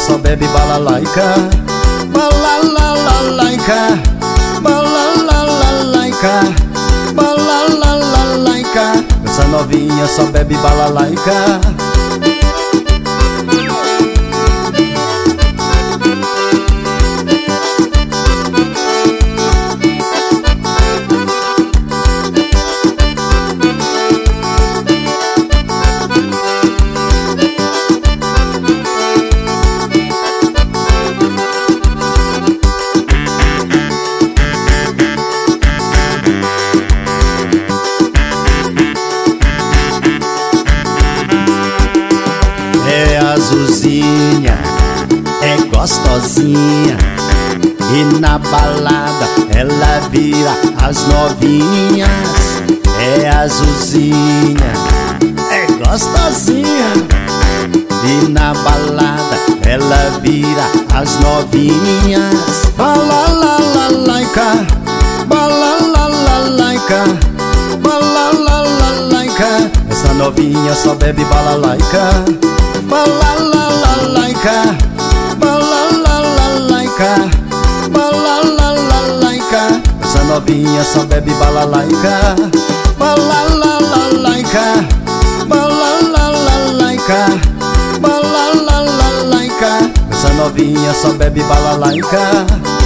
só bebe balalaica. Balalalaica, balalalaica, balalalaica. Essa novinha só bebe balalaica. É azulzinha, é gostosinha, e na balada ela vira as novinhas. É azulzinha, é gostosinha, e na balada ela vira as novinhas. Balalalaica, balalalaica, balalalaica. Essa novinha só bebe balalaica. Balalalaica, balalalaica, balalalaica. Essa novinha só bebe balalaica. Balalalaica, balalalaica, balalalaica. Essa novinha só bebe balalaica.